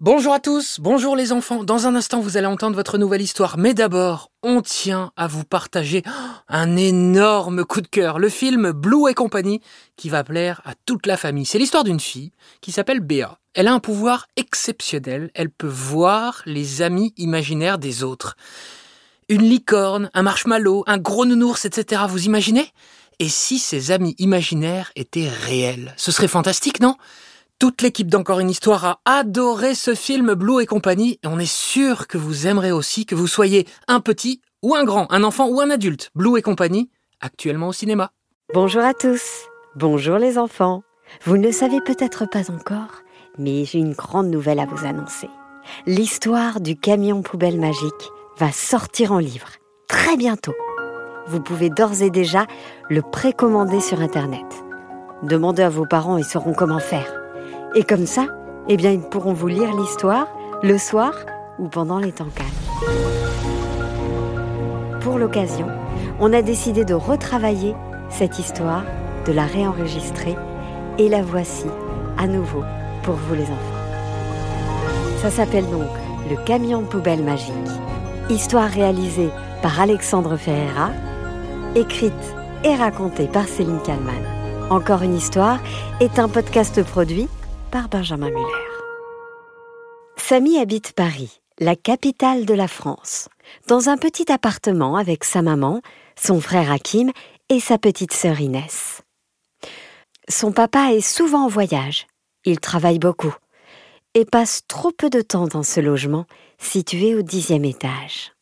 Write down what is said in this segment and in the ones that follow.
Bonjour à tous, bonjour les enfants. Dans un instant, vous allez entendre votre nouvelle histoire. Mais d'abord, on tient à vous partager un énorme coup de cœur. Le film Blue et compagnie qui va plaire à toute la famille. C'est l'histoire d'une fille qui s'appelle Béa. Elle a un pouvoir exceptionnel. Elle peut voir les amis imaginaires des autres. Une licorne, un marshmallow, un gros nounours, etc. Vous imaginez ? Et si ces amis imaginaires étaient réels ? Ce serait fantastique, non ? Toute l'équipe d'Encore une histoire a adoré ce film Blue et compagnie et on est sûr que vous aimerez aussi, que vous soyez un petit ou un grand, un enfant ou un adulte. Blue et compagnie, actuellement au cinéma. Bonjour à tous, bonjour les enfants. Vous ne le savez peut-être pas encore, mais j'ai une grande nouvelle à vous annoncer. L'histoire du camion poubelle magique va sortir en livre, très bientôt. Vous pouvez d'ores et déjà le précommander sur Internet. Demandez à vos parents, ils sauront comment faire. Et comme ça, ils pourront vous lire l'histoire le soir ou pendant les temps calmes. Pour l'occasion, on a décidé de retravailler cette histoire, de la réenregistrer et la voici à nouveau pour vous les enfants. Ça s'appelle donc Le camion poubelle magique, histoire réalisée par Alexandre Ferreira, écrite et racontée par Céline Kallmann. Encore une histoire est un podcast produit par Benjamin Muller. Samy habite Paris, la capitale de la France, dans un petit appartement avec sa maman, son frère Hakim et sa petite sœur Inès. Son papa est souvent en voyage, il travaille beaucoup et passe trop peu de temps dans ce logement situé au 10e étage.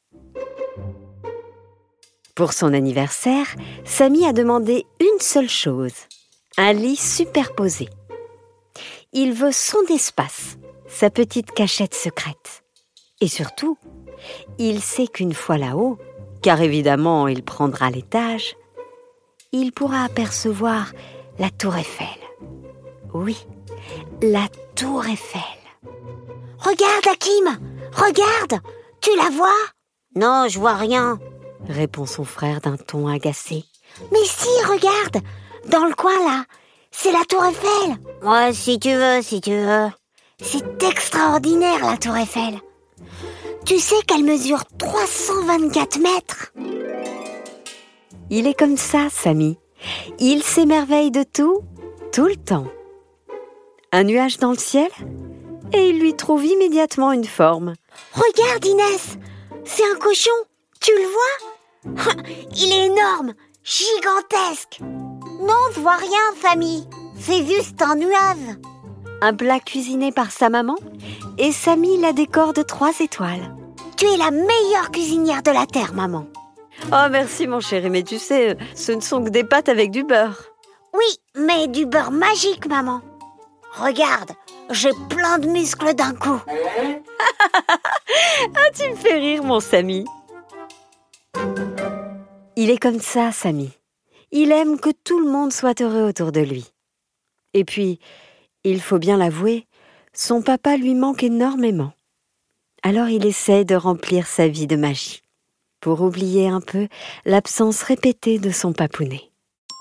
Pour son anniversaire, Samy a demandé une seule chose, un lit superposé. Il veut son espace, sa petite cachette secrète. Et surtout, il sait qu'une fois là-haut, car évidemment il prendra l'étage, il pourra apercevoir la tour Eiffel. Oui, la tour Eiffel. « Regarde, Hakim, regarde, tu la vois ?»« Non, je vois rien, » répond son frère d'un ton agacé. « Mais si, regarde, dans le coin là, c'est la tour Eiffel. »« Ouais, si tu veux. C'est extraordinaire, la tour Eiffel. Tu sais qu'elle mesure 324 mètres. » Il est comme ça, Samy. Il s'émerveille de tout le temps. Un nuage dans le ciel, et il lui trouve immédiatement une forme. « Regarde, Inès, c'est un cochon, tu le vois ? Il est énorme, gigantesque. » « Non, je vois rien, famille. C'est juste un nuage. » Un plat cuisiné par sa maman et Samy la décore de 3 étoiles. « Tu es la meilleure cuisinière de la terre, maman. » Oh, merci mon chéri, mais tu sais, ce ne sont que des pâtes avec du beurre. Oui, mais du beurre magique, maman. Regarde, j'ai plein de muscles d'un coup. Ah, tu me fais rire, mon Samy. Il est comme ça, Samy. Il aime que tout le monde soit heureux autour de lui. Et puis, il faut bien l'avouer, son papa lui manque énormément. Alors il essaie de remplir sa vie de magie, pour oublier un peu l'absence répétée de son papounet.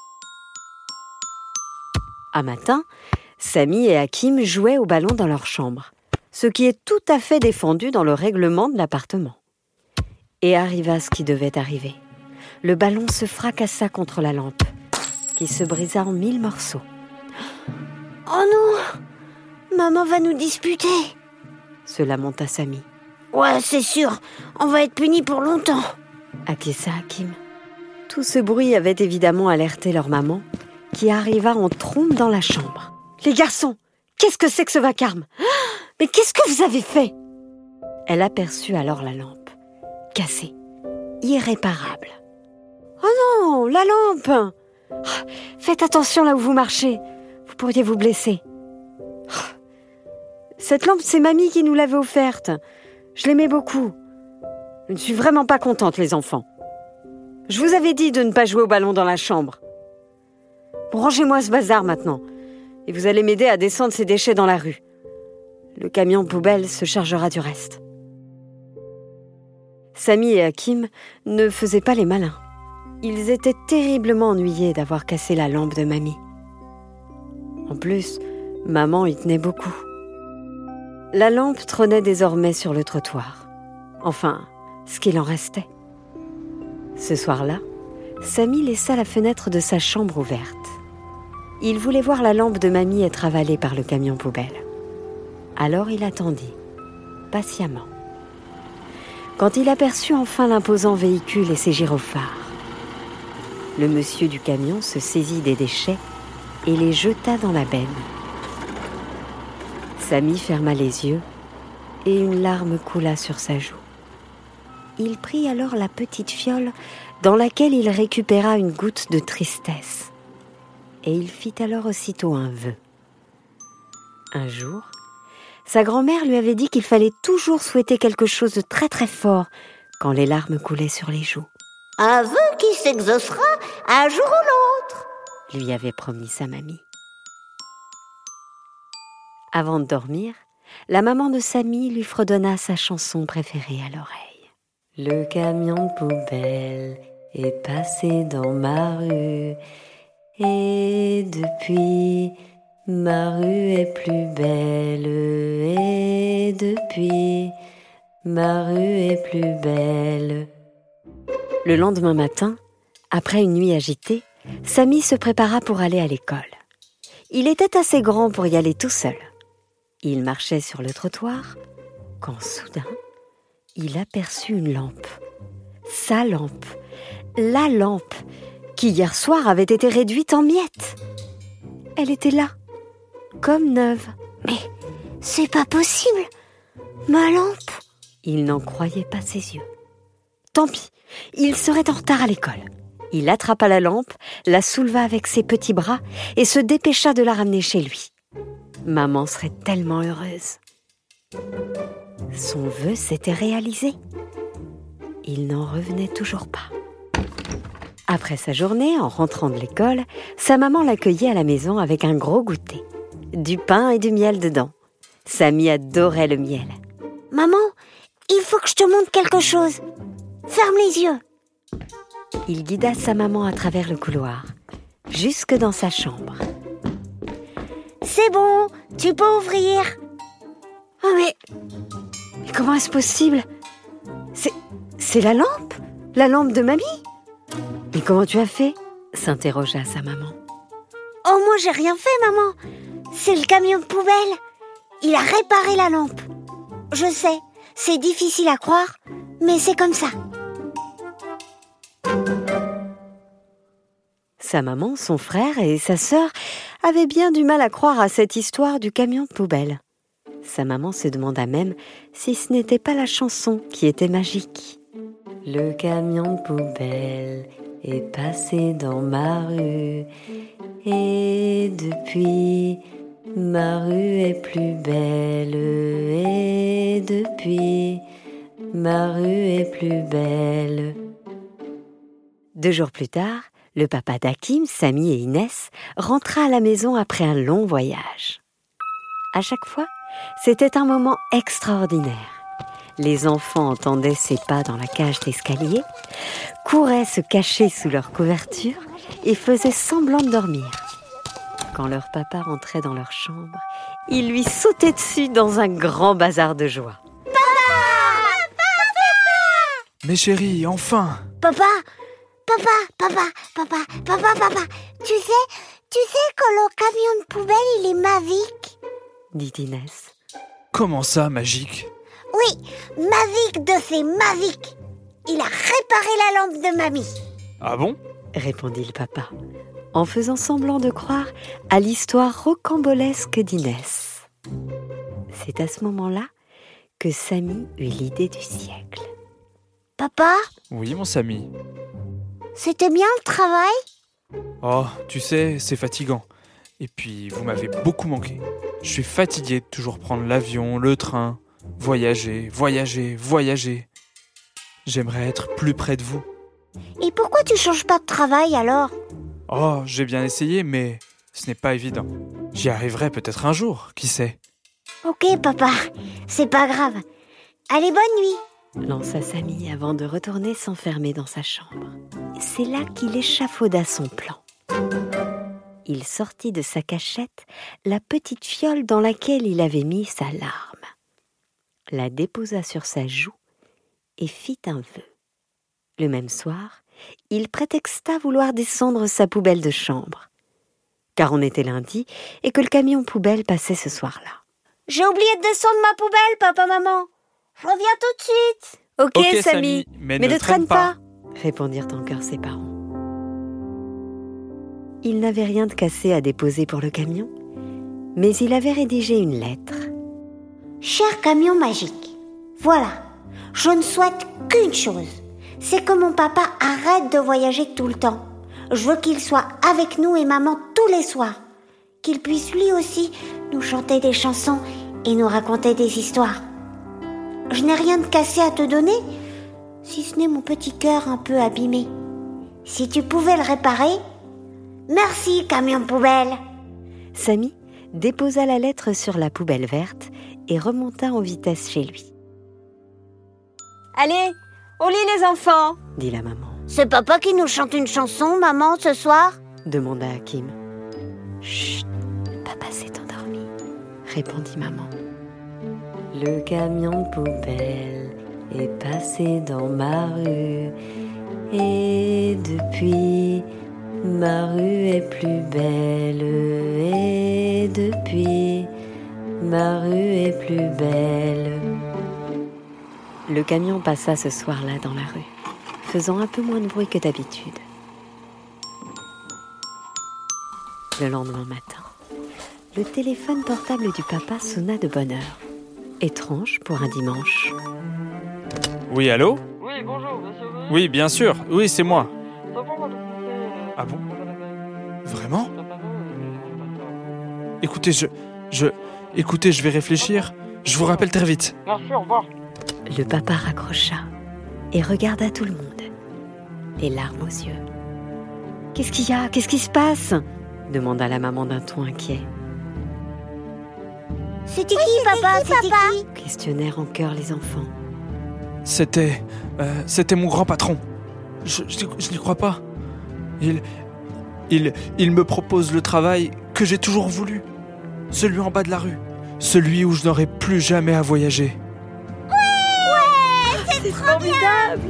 Un matin, Samy et Hakim jouaient au ballon dans leur chambre, ce qui est tout à fait défendu dans le règlement de l'appartement. Et arriva ce qui devait arriver. Le ballon se fracassa contre la lampe, qui se brisa en 1000 morceaux. « Oh non, maman va nous disputer !» se lamenta Samy. « Ouais, c'est sûr, on va être punis pour longtemps !» acquiesça Hakim. Tout ce bruit avait évidemment alerté leur maman, qui arriva en trombe dans la chambre. « Les garçons, qu'est-ce que c'est que ce vacarme ? Mais qu'est-ce que vous avez fait ?» Elle aperçut alors la lampe, cassée, irréparable. « Oh non, la lampe ! Faites attention là où vous marchez, vous pourriez vous blesser. Cette lampe, c'est mamie qui nous l'avait offerte. Je l'aimais beaucoup. Je ne suis vraiment pas contente, les enfants. Je vous avais dit de ne pas jouer au ballon dans la chambre. Bon, rangez-moi ce bazar maintenant, et vous allez m'aider à descendre ces déchets dans la rue. Le camion poubelle se chargera du reste. » Samy et Hakim ne faisaient pas les malins. Ils étaient terriblement ennuyés d'avoir cassé la lampe de mamie. En plus, maman y tenait beaucoup. La lampe trônait désormais sur le trottoir. Enfin, ce qu'il en restait. Ce soir-là, Samy laissa la fenêtre de sa chambre ouverte. Il voulait voir la lampe de mamie être avalée par le camion poubelle. Alors il attendit, patiemment. Quand il aperçut enfin l'imposant véhicule et ses gyrophares, le monsieur du camion se saisit des déchets et les jeta dans la benne. Samy ferma les yeux et une larme coula sur sa joue. Il prit alors la petite fiole dans laquelle il récupéra une goutte de tristesse. Et il fit alors aussitôt un vœu. Un jour, sa grand-mère lui avait dit qu'il fallait toujours souhaiter quelque chose de très très fort quand les larmes coulaient sur les joues. Un vœu qui s'exaucera un jour ou l'autre, lui avait promis sa mamie. Avant de dormir, la maman de Samy lui fredonna sa chanson préférée à l'oreille. Le camion de poubelle est passé dans ma rue et depuis, ma rue est plus belle et depuis, ma rue est plus belle. Le lendemain matin, après une nuit agitée, Samy se prépara pour aller à l'école. Il était assez grand pour y aller tout seul. Il marchait sur le trottoir quand soudain, il aperçut une lampe. Sa lampe, la lampe qui hier soir avait été réduite en miettes. Elle était là, comme neuve. Mais c'est pas possible, ma lampe. Il n'en croyait pas ses yeux. Tant pis, il serait en retard à l'école. Il attrapa la lampe, la souleva avec ses petits bras et se dépêcha de la ramener chez lui. Maman serait tellement heureuse. Son vœu s'était réalisé. Il n'en revenait toujours pas. Après sa journée, en rentrant de l'école, sa maman l'accueillait à la maison avec un gros goûter. Du pain et du miel dedans. Samy adorait le miel. Maman, il faut que je te montre quelque chose. Ferme les yeux. Il guida sa maman à travers le couloir, jusque dans sa chambre. C'est bon, tu peux ouvrir. Oh mais comment est-ce possible ? C'est la lampe ? La lampe de mamie ? Et comment tu as fait ? S'interrogea sa maman. Oh, moi j'ai rien fait, maman. C'est le camion de poubelle. Il a réparé la lampe. Je sais, c'est difficile à croire, mais c'est comme ça. Sa maman, son frère et sa sœur avaient bien du mal à croire à cette histoire du camion de poubelle. Sa maman se demanda même si ce n'était pas la chanson qui était magique. Le camion de poubelle est passé dans ma rue et depuis, ma rue est plus belle et depuis, ma rue est plus belle. 2 jours plus tard, le papa d'Hakim, Samy et Inès rentra à la maison après un long voyage. À chaque fois, c'était un moment extraordinaire. Les enfants entendaient ses pas dans la cage d'escalier, couraient se cacher sous leur couverture et faisaient semblant de dormir. Quand leur papa rentrait dans leur chambre, ils lui sautaient dessus dans un grand bazar de joie. Mais chérie, enfin! Papa, tu sais que le camion de poubelle, il est magique. Dit Inès. Comment ça, magique? Oui, magique de ces magiques. Il a réparé la lampe de mamie. Ah bon? Répondit le papa, en faisant semblant de croire à l'histoire rocambolesque d'Inès. C'est à ce moment-là que Samy eut l'idée du siècle. Papa, Oui, mon Samy. c'était bien le travail? Oh, tu sais, c'est fatigant. Et puis, vous m'avez beaucoup manqué. Je suis fatigué de toujours prendre l'avion, le train, voyager. J'aimerais être plus près de vous. Et pourquoi tu changes pas de travail alors? Oh, j'ai bien essayé, mais ce n'est pas évident. J'y arriverai peut-être un jour, qui sait? Ok, papa, c'est pas grave. Allez, bonne nuit. Lança Samy avant de retourner s'enfermer dans sa chambre. C'est là qu'il échafauda son plan. Il sortit de sa cachette la petite fiole dans laquelle il avait mis sa larme. la déposa sur sa joue et fit un vœu. Le même soir, il prétexta vouloir descendre sa poubelle de chambre, car on était lundi et que le camion poubelle passait ce soir-là. J'ai oublié de descendre ma poubelle, papa, maman. Je reviens tout de suite. Ok, Samy, mais ne ne traîne traîne pas, répondirent en chœur ses parents. Il n'avait rien de cassé à déposer pour le camion, mais il avait rédigé une lettre. Cher camion magique, voilà, je ne souhaite qu'une chose, c'est que mon papa arrête de voyager tout le temps. Je veux qu'il soit avec nous et maman tous les soirs, qu'il puisse lui aussi nous chanter des chansons et nous raconter des histoires. Je n'ai rien de cassé à te donner, si ce n'est mon petit cœur un peu abîmé. Si tu pouvais le réparer, merci camion poubelle. Samy déposa la lettre sur la poubelle verte et remonta en vitesse chez lui. « Allez, au lit les enfants !» dit la maman. « C'est papa qui nous chante une chanson, maman, ce soir ?» demanda Hakim. « Chut, papa s'est endormi, » répondit maman. Le camion de poubelle est passé dans ma rue et depuis, ma rue est plus belle et depuis, ma rue est plus belle. Le camion passa ce soir-là dans la rue, faisant un peu moins de bruit que d'habitude. Le lendemain matin, le téléphone portable du papa sonna de bonne heure. Étrange pour un dimanche. Oui, allô ? Oui, bonjour, monsieur. Oui, bien sûr. Oui, c'est moi. Ah bon ? Vraiment ? Écoutez, écoutez, je vais réfléchir. Je vous rappelle très vite. Merci, au revoir. Le papa raccrocha et regarda tout le monde, les larmes aux yeux. « Qu'est-ce qu'il y a ? Qu'est-ce qui se passe ?» demanda la maman d'un ton inquiet. « C'était qui, papa ? C'était qui ?» questionnèrent en chœur les enfants. C'était mon grand patron. Je n'y crois pas. Il me propose le travail que j'ai toujours voulu. Celui en bas de la rue. Celui où je n'aurai plus jamais à voyager. C'est formidable !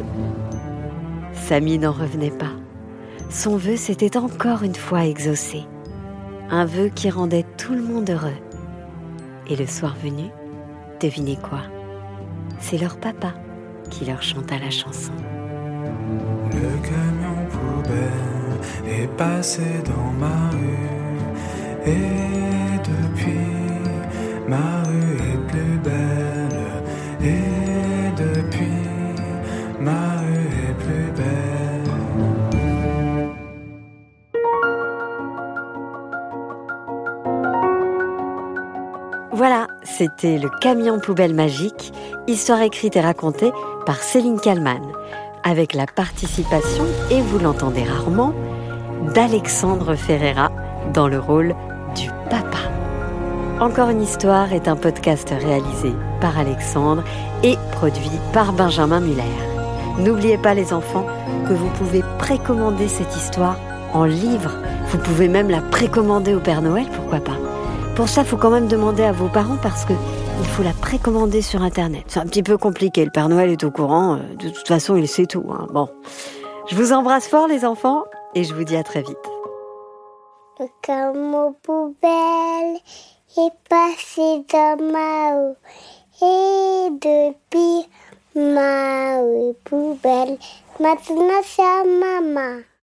Samy n'en revenait pas. Son vœu s'était encore une fois exaucé. Un vœu qui rendait tout le monde heureux. Et le soir venu, devinez quoi ? C'est leur papa qui leur chanta la chanson. Le camion poubelle est passé dans ma rue et depuis, ma rue est plus belle et depuis, ma rue est plus belle. Voilà, c'était le camion poubelle magique, histoire écrite et racontée par Céline Kallmann, avec la participation, et vous l'entendez rarement, d'Alexandre Ferreira dans le rôle du papa. Encore une histoire est un podcast réalisé par Alexandre et produit par Benjamin Muller. N'oubliez pas les enfants que vous pouvez précommander cette histoire en livre. Vous pouvez même la précommander au Père Noël, pourquoi pas. Pour ça, il faut quand même demander à vos parents parce qu'il faut la précommander sur Internet. C'est un petit peu compliqué, le Père Noël est au courant, de toute façon il sait tout. Bon, je vous embrasse fort les enfants et je vous dis à très vite. Le camion poubelle est passé dans ma rue et depuis, ma rue poubelle, maintenant c'est à maman.